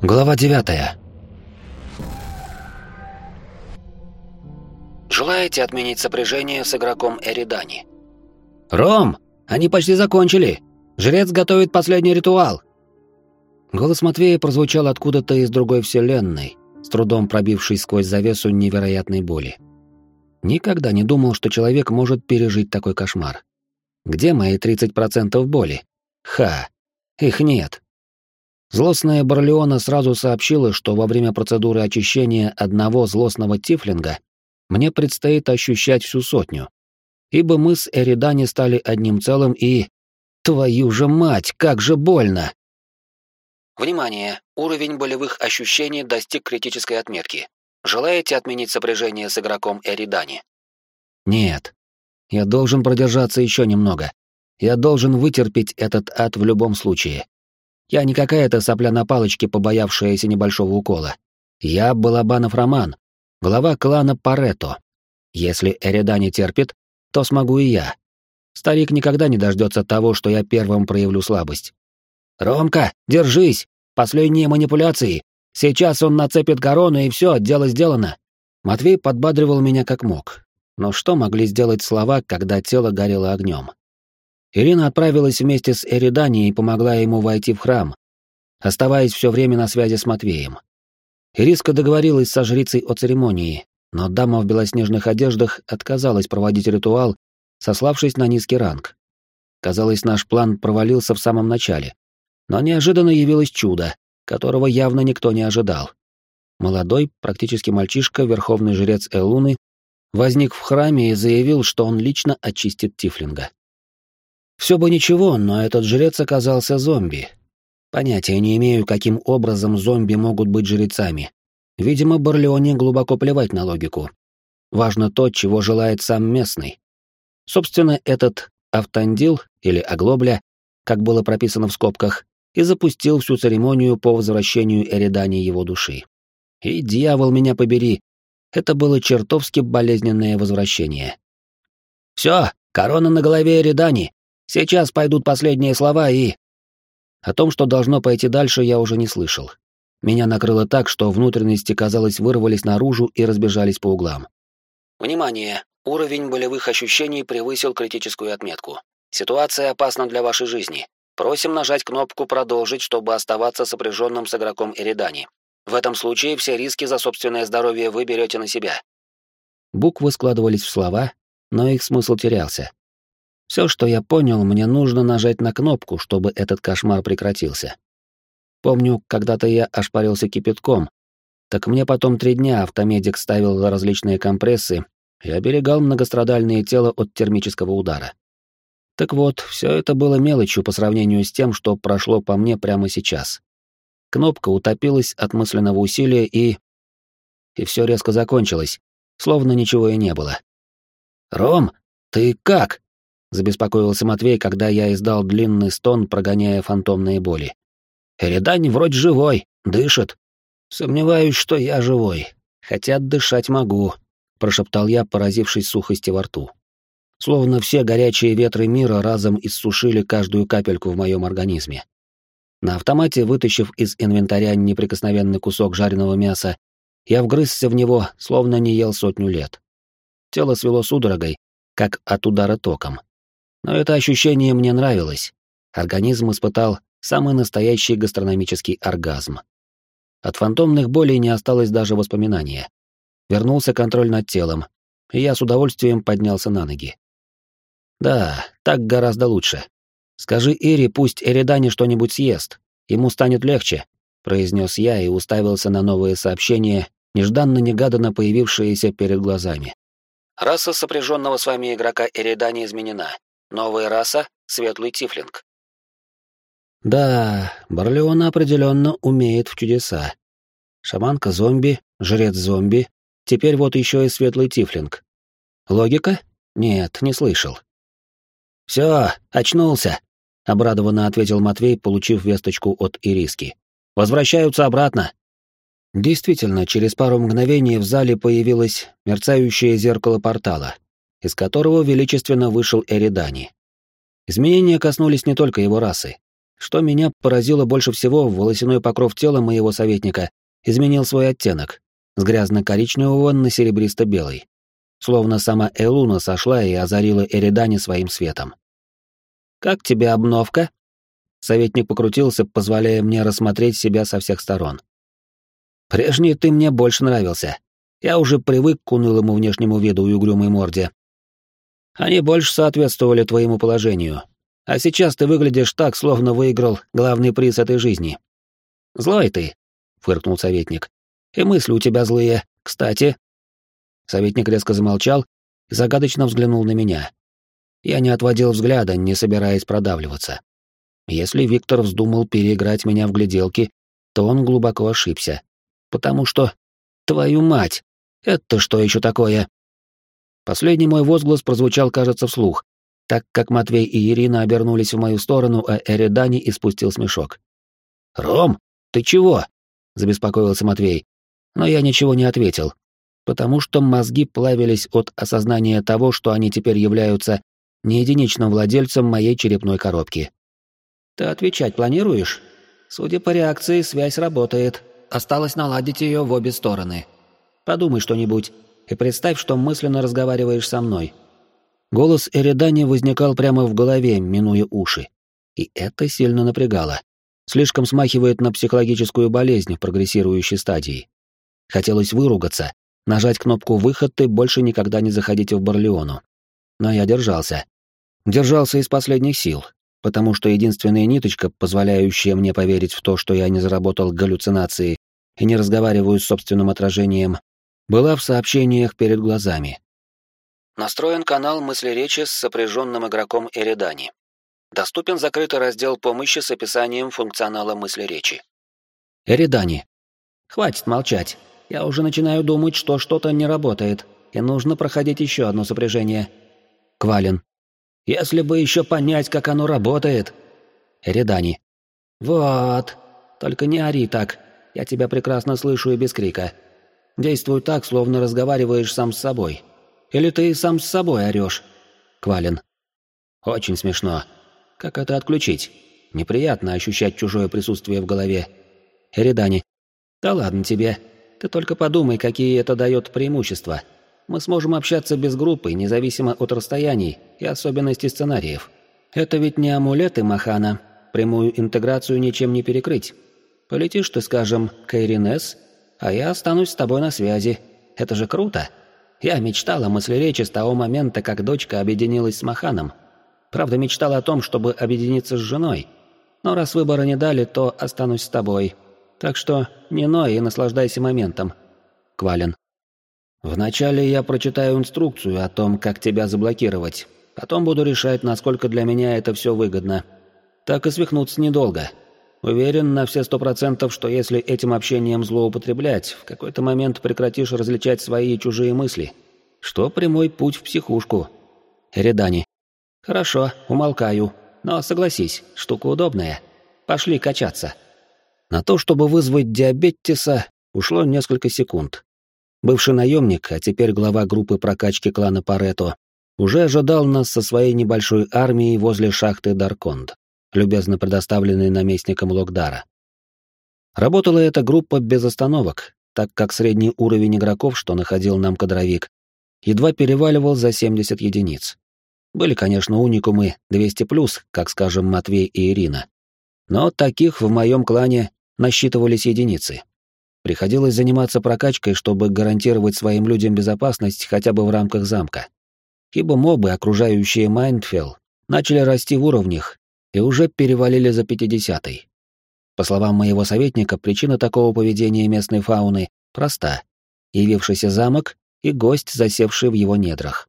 Глава 9. Желаете отменить сопряжение с игроком Эридани? «Ром, они почти закончили! Жрец готовит последний ритуал!» Голос Матвея прозвучал откуда-то из другой вселенной, с трудом пробившись сквозь завесу невероятной боли. Никогда не думал, что человек может пережить такой кошмар. Где мои 30% боли? Их нет. Злостная Барлеона сразу сообщила, что во время процедуры очищения одного злостного тифлинга мне предстоит ощущать всю сотню, ибо мы с Эридани стали одним целым и... Твою же мать, как же больно! Внимание! Уровень болевых ощущений достиг критической отметки. Желаете отменить сопряжение с игроком Эридани? Нет. Я должен продержаться еще немного. Я должен вытерпеть этот ад в любом случае. Я не какая-то сопля на палочке, побоявшаяся небольшого укола. Я Балабанов Роман, глава клана Парето. Если Эридани терпит, то смогу и я. Старик никогда не дождется того, что я первым проявлю слабость. «Ромка, держись! Последние манипуляции! Сейчас он нацепит корону, и все, дело сделано!» Матвей подбадривал меня как мог. Но что могли сделать слова, когда тело горело огнем? Ирина отправилась вместе с Эридани и помогла ему войти в храм, оставаясь все время на связи с Матвеем. Ириска договорилась со жрицей о церемонии, но дама в белоснежных одеждах отказалась проводить ритуал, сославшись на низкий ранг. Казалось, наш план провалился в самом начале. Но неожиданно явилось чудо, которого явно никто не ожидал. Молодой, практически мальчишка, верховный жрец Элуны, возник в храме и заявил, что он лично очистит тифлинга. Все бы ничего, но этот жрец оказался зомби. Понятия не имею, каким образом зомби могут быть жрецами. Видимо, Барлеоне глубоко плевать на логику. Важно то, чего желает сам местный. Собственно, этот Автандил, или Оглобля, как было прописано в скобках, и запустил всю церемонию по возвращению Эридани его души. И, дьявол меня побери, это было чертовски болезненное возвращение. «Все, корона на голове Эридани! Сейчас пойдут последние слова и...» О том, что должно пойти дальше, я уже не слышал. Меня накрыло так, что внутренности, казалось, вырвались наружу и разбежались по углам. Внимание! Уровень болевых ощущений превысил критическую отметку. Ситуация опасна для вашей жизни. Просим нажать кнопку «Продолжить», чтобы оставаться сопряженным с игроком Эридани. В этом случае все риски за собственное здоровье вы берете на себя. Буквы складывались в слова, но их смысл терялся. Все, что я понял, мне нужно нажать на кнопку, чтобы этот кошмар прекратился. Помню, когда-то я ошпарился кипятком, так мне потом 3 дня автомедик ставил различные компрессы и оберегал многострадальное тело от термического удара. Так вот, все это было мелочью по сравнению с тем, что прошло по мне прямо сейчас. Кнопка утопилась от мысленного усилия и все резко закончилось, словно ничего и не было. «Ром, ты как?» — забеспокоился Матвей, когда я издал длинный стон, прогоняя фантомные боли. «Эридани вроде живой, дышит». «Сомневаюсь, что я живой, хотя дышать могу», — прошептал я, поразившись сухости во рту. Словно все горячие ветры мира разом иссушили каждую капельку в моем организме. На автомате, вытащив из инвентаря неприкосновенный кусок жареного мяса, я вгрызся в него, словно не ел 100 лет. Тело свело судорогой, как от удара током. Но это ощущение мне нравилось. Организм испытал самый настоящий гастрономический оргазм. От фантомных болей не осталось даже воспоминания. Вернулся контроль над телом, и я с удовольствием поднялся на ноги. Да, так гораздо лучше. Скажи Ире, пусть Эридани что-нибудь съест. Ему станет легче, произнес я и уставился на новые сообщения, нежданно-негаданно появившиеся перед глазами. Раса сопряженного с вами игрока Эридани изменена. Новая раса — светлый тифлинг. Да, Барлеона определенно умеет в чудеса. Шаманка-зомби, жрец-зомби, теперь вот еще и светлый тифлинг. Логика? Нет, не слышал. «Все, очнулся», — обрадованно ответил Матвей, получив весточку от Ириски. «Возвращаются обратно». Действительно, через пару мгновений в зале появилось мерцающее зеркало портала, из которого величественно вышел Эридани. Изменения коснулись не только его расы. Что меня поразило больше всего, волосяной покров тела моего советника изменил свой оттенок с грязно-коричневого на серебристо-белый. Словно сама Элуна сошла и озарила Эридани своим светом. «Как тебе обновка?» Советник покрутился, позволяя мне рассмотреть себя со всех сторон. «Прежний ты мне больше нравился. Я уже привык к унылому внешнему виду и угрюмой морде. Они больше соответствовали твоему положению. А сейчас ты выглядишь так, словно выиграл главный приз этой жизни». «Злой ты», — фыркнул советник. «И мысли у тебя злые, кстати». Советник резко замолчал и загадочно взглянул на меня. Я не отводил взгляда, не собираясь продавливаться. Если Виктор вздумал переиграть меня в гляделки, то он глубоко ошибся. Потому что... Твою мать! Это что еще такое? Последний мой возглас прозвучал, кажется, вслух, так как Матвей и Ирина обернулись в мою сторону, а Эридани испустил смешок. «Ром, ты чего?» — забеспокоился Матвей. Но я ничего не ответил, потому что мозги плавились от осознания того, что они теперь являются не единичным владельцем моей черепной коробки. «Ты отвечать планируешь? Судя по реакции, связь работает. Осталось наладить ее в обе стороны. Подумай что-нибудь и представь, что мысленно разговариваешь со мной». Голос Эридани возникал прямо в голове, минуя уши. И это сильно напрягало. Слишком смахивает на психологическую болезнь в прогрессирующей стадии. Хотелось выругаться, нажать кнопку «Выход» и больше никогда не заходить в Барлеону. Но я держался. Держался из последних сил, потому что единственная ниточка, позволяющая мне поверить в то, что я не заработал галлюцинации и не разговариваю с собственным отражением, была в сообщениях перед глазами. Настроен канал мысли-речи с сопряженным игроком Эридани. Доступен закрытый раздел помощи с описанием функционала мысли-речи. Эридани. Хватит молчать. Я уже начинаю думать, что что-то не работает, и нужно проходить еще одно сопряжение. Квалин. Если бы еще понять, как оно работает. Эридани. Вот. Только не ори так. Я тебя прекрасно слышу и без крика. Действуй так, словно разговариваешь сам с собой. Или ты сам с собой орешь. Квалин. Очень смешно. Как это отключить? Неприятно ощущать чужое присутствие в голове. Эридани. Да ладно тебе. Ты только подумай, какие это дает преимущества. Мы сможем общаться без группы, независимо от расстояний и особенностей сценариев. Это ведь не амулеты Махана. Прямую интеграцию ничем не перекрыть. Полетишь ты, скажем, к Эйринес, а я останусь с тобой на связи. Это же круто. Я мечтала о мысли-речи с того момента, как дочка объединилась с Маханом. Правда, мечтала о том, чтобы объединиться с женой. Но раз выбора не дали, то останусь с тобой. Так что не ной и наслаждайся моментом. Квалин. Вначале я прочитаю инструкцию о том, как тебя заблокировать. Потом буду решать, насколько для меня это все выгодно. Так и свихнуться недолго. Уверен на все 100%, что если этим общением злоупотреблять, в какой-то момент прекратишь различать свои и чужие мысли. Что прямой путь в психушку. Эридани. Хорошо, умолкаю. Но согласись, штука удобная. Пошли качаться. На то, чтобы вызвать диабетиса, ушло несколько секунд. Бывший наемник, а теперь глава группы прокачки клана Парето, уже ожидал нас со своей небольшой армией возле шахты Дарконд, любезно предоставленной наместником Локдара. Работала эта группа без остановок, так как средний уровень игроков, что находил нам кадровик, едва переваливал за 70 единиц. Были, конечно, уникумы 200+, как, скажем, Матвей и Ирина. Но таких в моем клане насчитывались единицы. Приходилось заниматься прокачкой, чтобы гарантировать своим людям безопасность хотя бы в рамках замка. Ибо мобы, окружающие Майндфелл, начали расти в уровнях и уже перевалили за 50-й. По словам моего советника, причина такого поведения местной фауны проста: явившийся замок и гость, засевший в его недрах.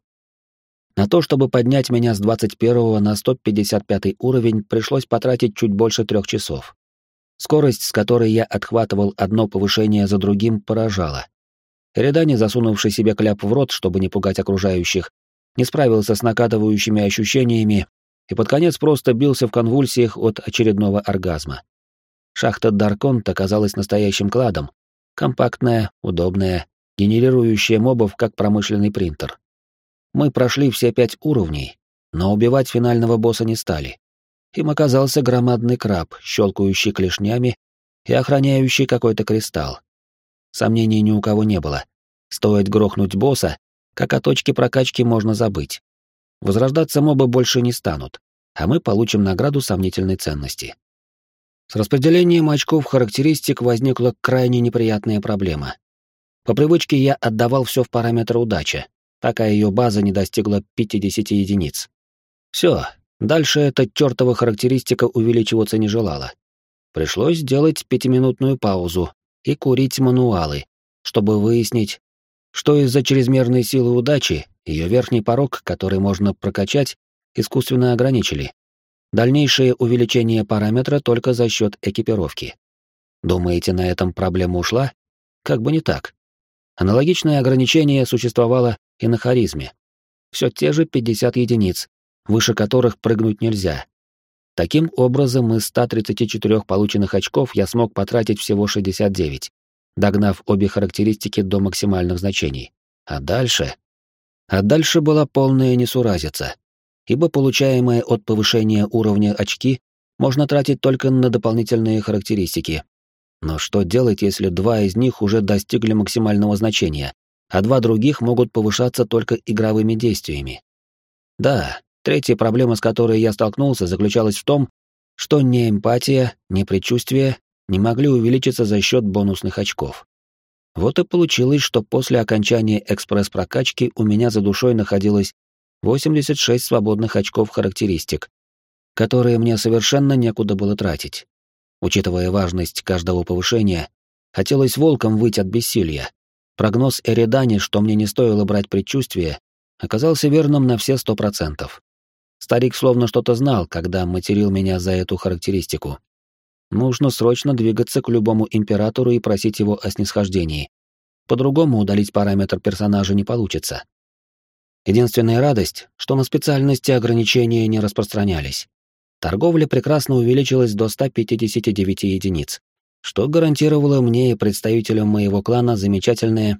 На то, чтобы поднять меня с 21 на 155 уровень, пришлось потратить чуть больше 3 часов. Скорость, с которой я отхватывал одно повышение за другим, поражала. Эридани, засунувший себе кляп в рот, чтобы не пугать окружающих, не справился с накатывающими ощущениями и под конец просто бился в конвульсиях от очередного оргазма. Шахта Дарконт оказалась настоящим кладом. Компактная, удобная, генерирующая мобов как промышленный принтер. Мы прошли все 5 уровней, но убивать финального босса не стали. Им оказался громадный краб, щелкающий клешнями и охраняющий какой-то кристалл. Сомнений ни у кого не было. Стоит грохнуть босса, как о точке прокачки можно забыть. Возрождаться мобы больше не станут, а мы получим награду сомнительной ценности. С распределением очков характеристик возникла крайне неприятная проблема. По привычке я отдавал все в параметр удачи, пока ее база не достигла 50 единиц. Все, дальше эта чертова характеристика увеличиваться не желала. Пришлось сделать 5-минутную паузу и курить мануалы, чтобы выяснить, что из-за чрезмерной силы удачи ее верхний порог, который можно прокачать, искусственно ограничили. Дальнейшее увеличение параметра только за счет экипировки. Думаете, на этом проблема ушла? Как бы не так. Аналогичное ограничение существовало и на харизме. Все те же 50 единиц, выше которых прыгнуть нельзя. Таким образом, из 134 полученных очков я смог потратить всего 69, догнав обе характеристики до максимальных значений. А дальше была полная несуразица, ибо получаемые от повышения уровня очки можно тратить только на дополнительные характеристики. Но что делать, если 2 из них уже достигли максимального значения, а 2 других могут повышаться только игровыми действиями? Да, третья проблема, с которой я столкнулся, заключалась в том, что ни эмпатия, ни предчувствие не могли увеличиться за счет бонусных очков. Вот и получилось, что после окончания экспресс-прокачки у меня за душой находилось 86 свободных очков характеристик, которые мне совершенно некуда было тратить. Учитывая важность каждого повышения, хотелось волком выть от бессилия. Прогноз Эридани, что мне не стоило брать предчувствие, оказался верным на все 100%. Старик словно что-то знал, когда материл меня за эту характеристику. Нужно срочно двигаться к любому императору и просить его о снисхождении. По-другому удалить параметр персонажа не получится. Единственная радость, что на специальности ограничения не распространялись. Торговля прекрасно увеличилась до 159 единиц, что гарантировало мне и представителям моего клана замечательные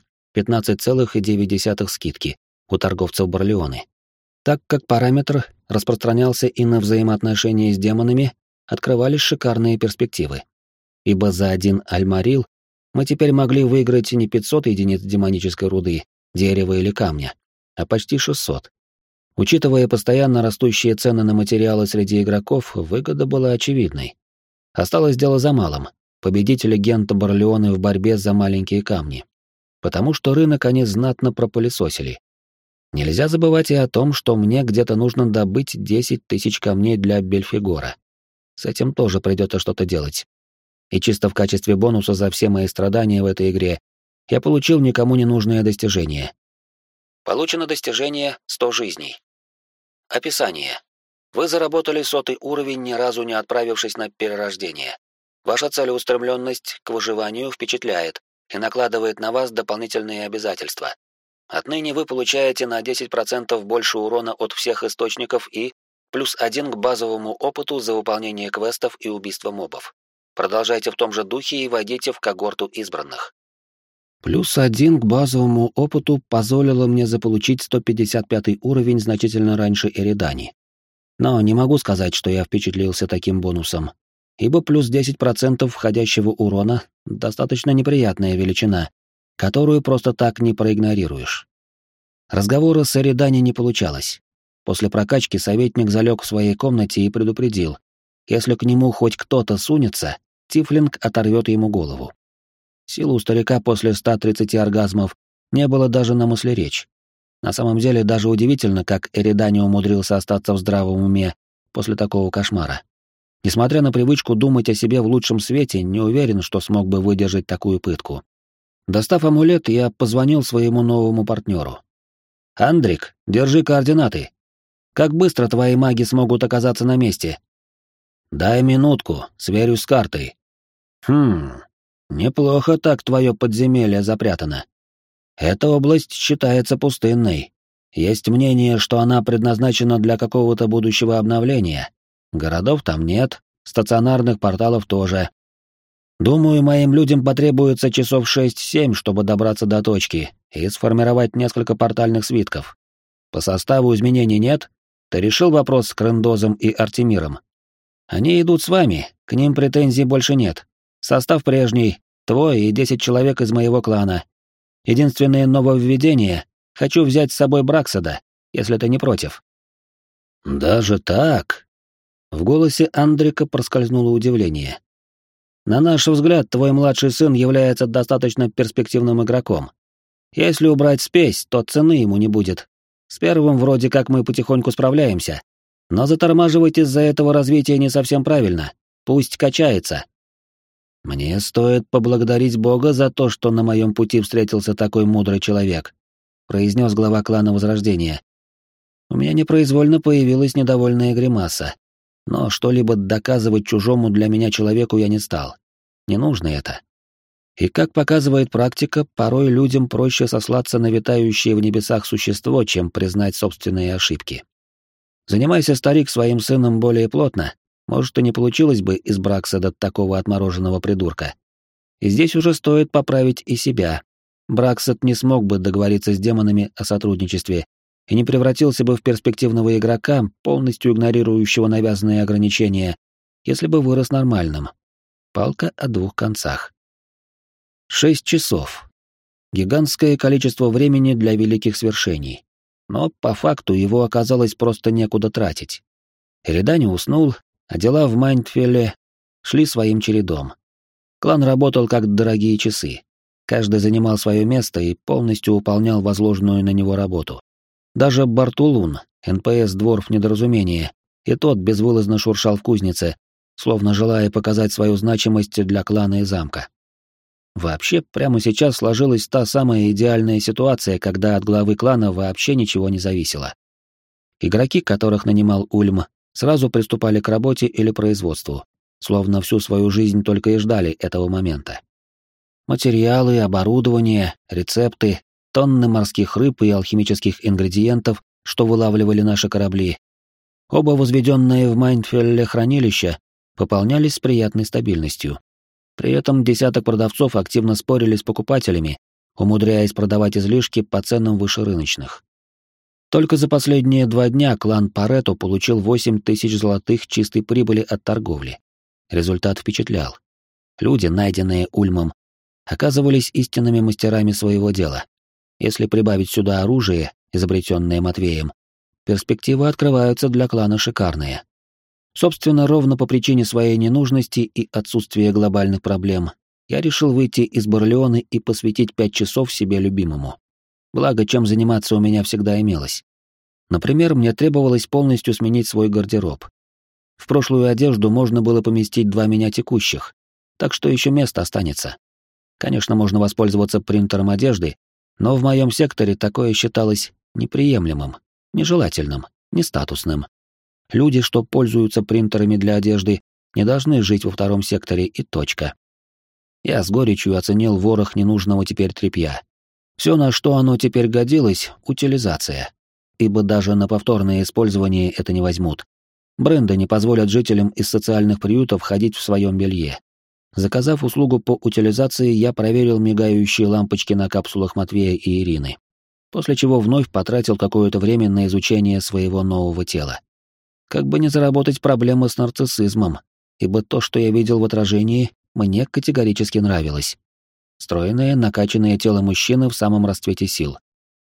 15,9 скидки у торговцев Барлеоны. Так как параметр распространялся и на взаимоотношения с демонами, открывались шикарные перспективы. Ибо за один альмарил мы теперь могли выиграть не 500 единиц демонической руды, дерева или камня, а почти 600. Учитывая постоянно растущие цены на материалы среди игроков, выгода была очевидной. Осталось дело за малым — победить легенду Барлеоны в борьбе за маленькие камни. Потому что рынок они знатно пропылесосили. Нельзя забывать и о том, что мне где-то нужно добыть 10 тысяч камней для Бельфигора. С этим тоже придется что-то делать. И чисто в качестве бонуса за все мои страдания в этой игре я получил никому не нужное достижение. Получено достижение 100 жизней. Описание. Вы заработали 100-й уровень, ни разу не отправившись на перерождение. Ваша целеустремленность к выживанию впечатляет и накладывает на вас дополнительные обязательства. Отныне вы получаете на 10% больше урона от всех источников и +1 к базовому опыту за выполнение квестов и убийство мобов. Продолжайте в том же духе и войдите в когорту избранных. +1 к базовому опыту позволило мне заполучить 155 уровень значительно раньше Эридани. Но не могу сказать, что я впечатлился таким бонусом, ибо +10% входящего урона — достаточно неприятная величина, которую просто так не проигнорируешь. Разговора с Эридани не получалось. После прокачки советник залег в своей комнате и предупредил, если к нему хоть кто-то сунется, Тифлинг оторвет ему голову. Силы у старика после 130 оргазмов не было даже на мысли речь. На самом деле даже удивительно, как Эридани умудрился остаться в здравом уме после такого кошмара. Несмотря на привычку думать о себе в лучшем свете, не уверен, что смог бы выдержать такую пытку. Достав амулет, я позвонил своему новому партнеру. «Андрик, держи координаты. Как быстро твои маги смогут оказаться на месте?» «Дай минутку, сверюсь с картой». Неплохо так твое подземелье запрятано. Эта область считается пустынной. Есть мнение, что она предназначена для какого-то будущего обновления. Городов там нет, стационарных порталов тоже. Думаю, моим людям потребуется часов 6-7, чтобы добраться до точки и сформировать несколько портальных свитков. По составу изменений нет? Ты решил вопрос с Крендозом и Артемиром? Они идут с вами, к ним претензий больше нет. Состав прежний, твой и 10 человек из моего клана. Единственное нововведение — хочу взять с собой Браксада, если ты не против». «Даже так?» В голосе Андрика проскользнуло удивление. «На наш взгляд, твой младший сын является достаточно перспективным игроком. Если убрать спесь, то цены ему не будет. С первым вроде как мы потихоньку справляемся, но затормаживать из-за этого развития не совсем правильно. Пусть качается». «Мне стоит поблагодарить Бога за то, что на моем пути встретился такой мудрый человек», произнес глава клана Возрождения. У меня непроизвольно появилась недовольная гримаса, но что-либо доказывать чужому для меня человеку я не стал. Не нужно это. И как показывает практика, порой людям проще сослаться на витающее в небесах существо, чем признать собственные ошибки. Занимайся, старик, своим сыном более плотно, может, и не получилось бы из Браксада такого отмороженного придурка. И здесь уже стоит поправить и себя. Браксад не смог бы договориться с демонами о сотрудничестве и не превратился бы в перспективного игрока, полностью игнорирующего навязанные ограничения, если бы вырос нормальным. Палка о двух концах. 6 часов. Гигантское количество времени для великих свершений. Но по факту его оказалось просто некуда тратить. Эридани уснул, а дела в Майндфелле шли своим чередом. Клан работал как дорогие часы. Каждый занимал свое место и полностью выполнял возложенную на него работу. Даже Бартулун, НПС Дворф Недоразумение, и тот безвылазно шуршал в кузнице, словно желая показать свою значимость для клана и замка. Вообще, прямо сейчас сложилась та самая идеальная ситуация, когда от главы клана вообще ничего не зависело. Игроки, которых нанимал Ульм, сразу приступали к работе или производству, словно всю свою жизнь только и ждали этого момента. Материалы, оборудование, рецепты, тонны морских рыб и алхимических ингредиентов, что вылавливали наши корабли. Оба возведенные в Майндфелле хранилища пополнялись с приятной стабильностью. При этом десяток продавцов активно спорили с покупателями, умудряясь продавать излишки по ценам выше рыночных. Только за последние 2 дня клан Парето получил 8000 золотых чистой прибыли от торговли. Результат впечатлял. Люди, найденные Ульмом, оказывались истинными мастерами своего дела. Если прибавить сюда оружие, изобретенное Матвеем, перспективы открываются для клана шикарные. Собственно, ровно по причине своей ненужности и отсутствия глобальных проблем, я решил выйти из Барлеоны и посвятить 5 часов себе любимому. Благо, чем заниматься у меня всегда имелось. Например, мне требовалось полностью сменить свой гардероб. В прошлую одежду можно было поместить 2 меня текущих, так что еще место останется. Конечно, можно воспользоваться принтером одежды, но в моем секторе такое считалось неприемлемым, нежелательным, нестатусным. Люди, что пользуются принтерами для одежды, не должны жить во 2-м секторе и точка. Я с горечью оценил ворох ненужного теперь тряпья. Все, на что оно теперь годилось — утилизация. Ибо даже на повторное использование это не возьмут. Бренды не позволят жителям из социальных приютов ходить в своем белье. Заказав услугу по утилизации, я проверил мигающие лампочки на капсулах Матвея и Ирины, после чего вновь потратил какое-то время на изучение своего нового тела. Как бы не заработать проблемы с нарциссизмом, ибо то, что я видел в отражении, мне категорически нравилось. Стройное, накачанное тело мужчины в самом расцвете сил.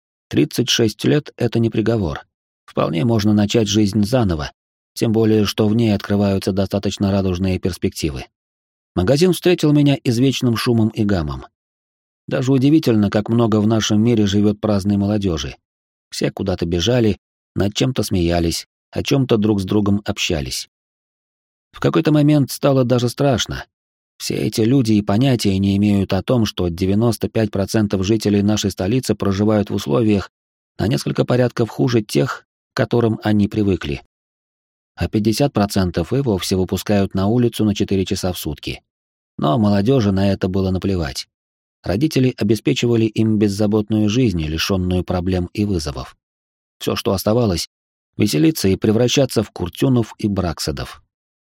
36 лет — это не приговор. Вполне можно начать жизнь заново, тем более, что в ней открываются достаточно радужные перспективы. Магазин встретил меня извечным шумом и гамом. Даже удивительно, как много в нашем мире живет праздной молодежи. Все куда-то бежали, над чем-то смеялись, о чем-то друг с другом общались. В какой-то момент стало даже страшно. Все эти люди и понятия не имеют о том, что 95% жителей нашей столицы проживают в условиях на несколько порядков хуже тех, к которым они привыкли. А 50% и вовсе выпускают на улицу на 4 часа в сутки. Но молодежи на это было наплевать. Родители обеспечивали им беззаботную жизнь, лишенную проблем и вызовов. Все, что оставалось — веселиться и превращаться в Куртюнов и Браксадов.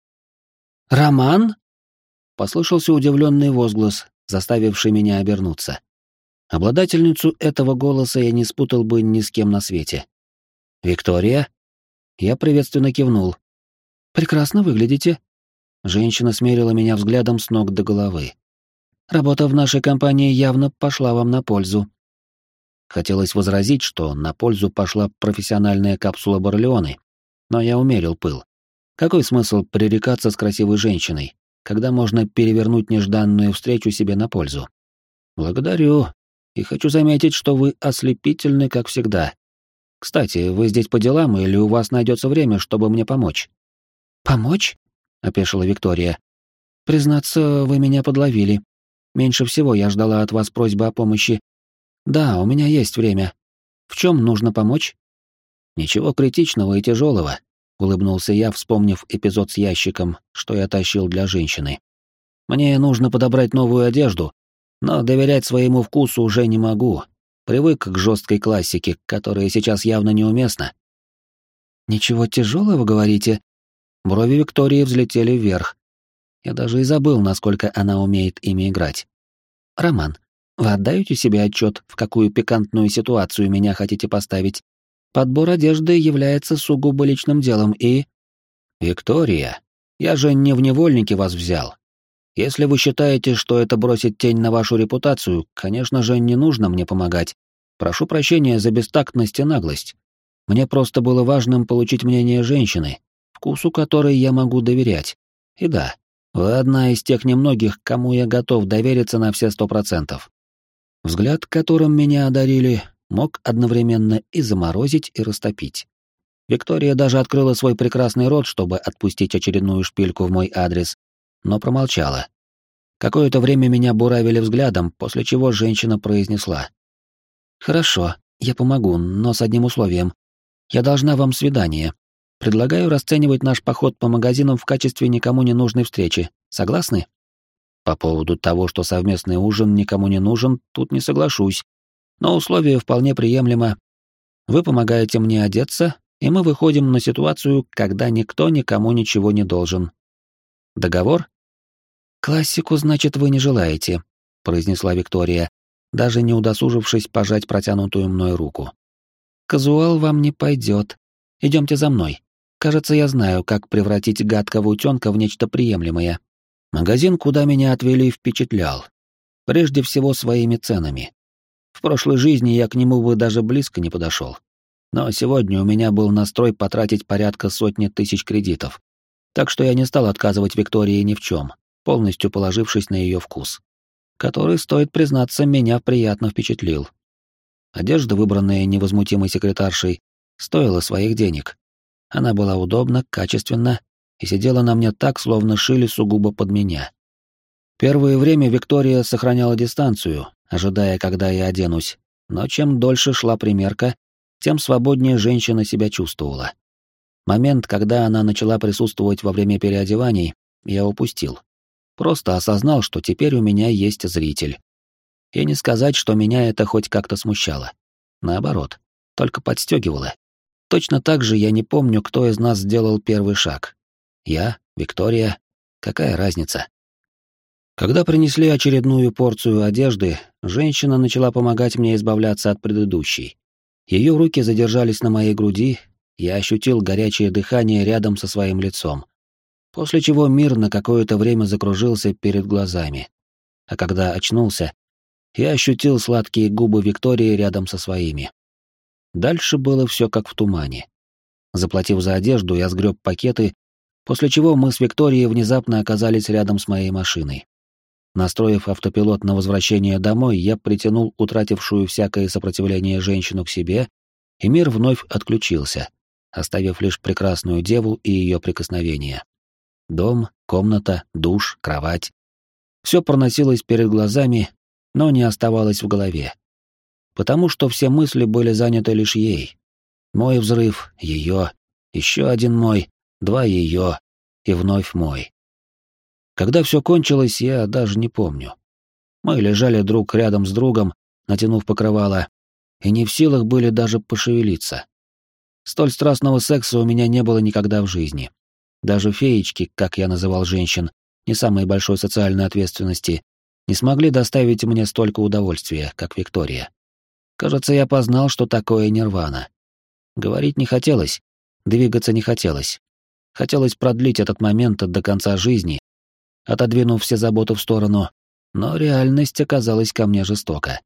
«Роман?» — послышался удивленный возглас, заставивший меня обернуться. Обладательницу этого голоса я не спутал бы ни с кем на свете. «Виктория?» Я приветственно кивнул. Прекрасно выглядите. Женщина смерила меня взглядом с ног до головы. Работа в нашей компании явно пошла вам на пользу. Хотелось возразить, что на пользу пошла профессиональная капсула Барлеоны, но я умерил пыл. Какой смысл пререкаться с красивой женщиной, когда можно перевернуть нежданную встречу себе на пользу? Благодарю. И хочу заметить, что вы ослепительны, как всегда. Кстати, вы здесь по делам или у вас найдется время, чтобы мне помочь? Помочь? Опешила Виктория. Признаться, вы меня подловили. Меньше всего я ждала от вас просьбы о помощи. Да, у меня есть время. В чем нужно помочь? Ничего критичного и тяжелого, улыбнулся я, вспомнив эпизод с ящиком, что я тащил для женщины. Мне нужно подобрать новую одежду, но доверять своему вкусу уже не могу. Привык к жесткой классике, которая сейчас явно неуместна. Ничего тяжелого, говорите? Брови Виктории взлетели вверх. Я даже и забыл, насколько она умеет ими играть. Роман, вы отдаете себе отчет, в какую пикантную ситуацию меня хотите поставить? Подбор одежды является сугубо личным делом и... Виктория, я же не в невольники вас взял. Если вы считаете, что это бросит тень на вашу репутацию, конечно же, не нужно мне помогать. Прошу прощения за бестактность и наглость. Мне просто было важным получить мнение женщины, вкусу которой я могу доверять. И да, вы одна из тех немногих, кому я готов довериться на все 100%. Взгляд, которым меня одарили, мог одновременно и заморозить, и растопить. Виктория даже открыла свой прекрасный рот, чтобы отпустить очередную шпильку в мой адрес, но промолчала. Какое-то время меня буравили взглядом, после чего женщина произнесла. «Хорошо, я помогу, но с одним условием. Я должна вам свидание. Предлагаю расценивать наш поход по магазинам в качестве никому не нужной встречи. Согласны?» По поводу того, что совместный ужин никому не нужен, тут не соглашусь. Но условие вполне приемлемо. Вы помогаете мне одеться, и мы выходим на ситуацию, когда никто никому ничего не должен. Договор? Классику, значит, вы не желаете, произнесла Виктория, даже не удосужившись пожать протянутую мной руку. Казуал вам не пойдет. Идемте за мной. Кажется, я знаю, как превратить гадкого утенка в нечто приемлемое. Магазин, куда меня отвели, впечатлял. Прежде всего своими ценами. В прошлой жизни я к нему бы даже близко не подошел. Но сегодня у меня был настрой потратить порядка 100 тысяч кредитов. Так что я не стал отказывать Виктории ни в чем, полностью положившись на ее вкус, который, стоит признаться, меня приятно впечатлил. Одежда, выбранная невозмутимой секретаршей, стоила своих денег. Она была удобна, качественна и сидела на мне так, словно шили сугубо под меня. Первое время Виктория сохраняла дистанцию, ожидая, когда я оденусь, но чем дольше шла примерка, тем свободнее женщина себя чувствовала. Момент, когда она начала присутствовать во время переодеваний, я упустил. Просто осознал, что теперь у меня есть зритель. И не сказать, что меня это хоть как-то смущало. Наоборот, только подстегивало. Точно так же я не помню, кто из нас сделал первый шаг. Я, Виктория, какая разница? Когда принесли очередную порцию одежды, женщина начала помогать мне избавляться от предыдущей. Ее руки задержались на моей груди, я ощутил горячее дыхание рядом со своим лицом, после чего мир на какое-то время закружился перед глазами. А когда очнулся, я ощутил сладкие губы Виктории рядом со своими. Дальше было все как в тумане. Заплатив за одежду, я сгреб пакеты, после чего мы с Викторией внезапно оказались рядом с моей машиной. Настроив автопилот на возвращение домой, я притянул утратившую всякое сопротивление женщину к себе, и мир вновь отключился, оставив лишь прекрасную деву и ее прикосновения. Дом, комната, душ, кровать. Все проносилось перед глазами, но не оставалось в голове. Потому что все мысли были заняты лишь ей. Мой взрыв, ее, еще один мой, два ее, и вновь мой. Когда все кончилось, я даже не помню. Мы лежали друг рядом с другом, натянув покрывало, и не в силах были даже пошевелиться. Столь страстного секса у меня не было никогда в жизни. Даже феечки, как я называл женщин, не самой большой социальной ответственности, не смогли доставить мне столько удовольствия, как Виктория. Кажется, я познал, что такое нирвана. Говорить не хотелось, двигаться не хотелось. Хотелось продлить этот момент до конца жизни, отодвинув все заботы в сторону, но реальность оказалась ко мне жестока.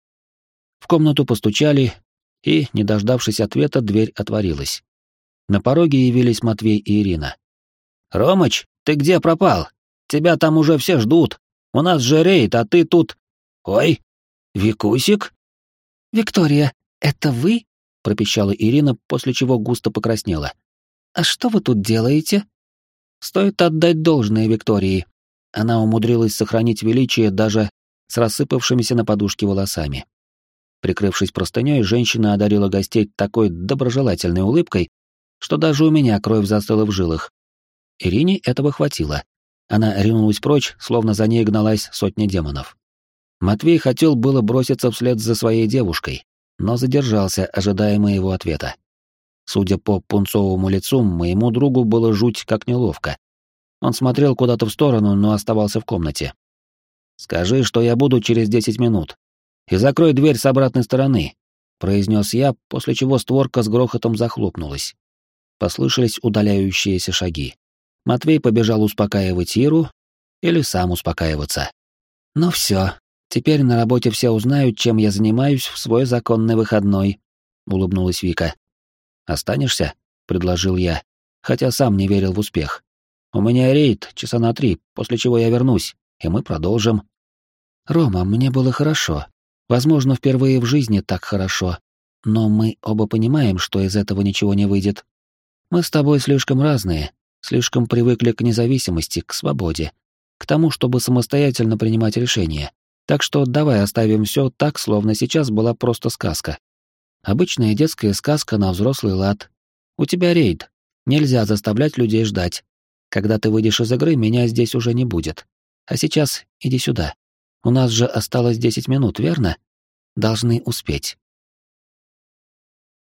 В комнату постучали, и, не дождавшись ответа, дверь отворилась. На пороге явились Матвей и Ирина. «Ромыч, ты где пропал? Тебя там уже все ждут. У нас же рейд, а ты тут...» «Ой, Викусик?» «Виктория, это вы?» — пропищала Ирина, после чего густо покраснела. «А что вы тут делаете?» Стоит отдать должное Виктории. Она умудрилась сохранить величие даже с рассыпавшимися на подушке волосами. Прикрывшись простыней, женщина одарила гостей такой доброжелательной улыбкой, что даже у меня кровь застыла в жилах. Ирине этого хватило. Она ринулась прочь, словно за ней гналась сотня демонов. Матвей хотел было броситься вслед за своей девушкой, но задержался, ожидая моего ответа. Судя по пунцовому лицу, моему другу было жуть как неловко. Он смотрел куда-то в сторону, но оставался в комнате. «Скажи, что я буду через 10 минут. И закрой дверь с обратной стороны», — произнес я, после чего створка с грохотом захлопнулась. Послышались удаляющиеся шаги. Матвей побежал успокаивать Иру или сам успокаиваться. «Ну все, теперь на работе все узнают, чем я занимаюсь в свой законный выходной», — улыбнулась Вика. «Останешься?» — предложил я, хотя сам не верил в успех. «У меня рейд часа на 3, после чего я вернусь, и мы продолжим». «Рома, мне было хорошо. Возможно, впервые в жизни так хорошо. Но мы оба понимаем, что из этого ничего не выйдет. Мы с тобой слишком разные, слишком привыкли к независимости, к свободе, к тому, чтобы самостоятельно принимать решения. Так что давай оставим все так, словно сейчас была просто сказка. Обычная детская сказка на взрослый лад. У тебя рейд. Нельзя заставлять людей ждать. Когда ты выйдешь из игры, меня здесь уже не будет. А сейчас иди сюда. У нас же осталось 10 минут, верно? Должны успеть.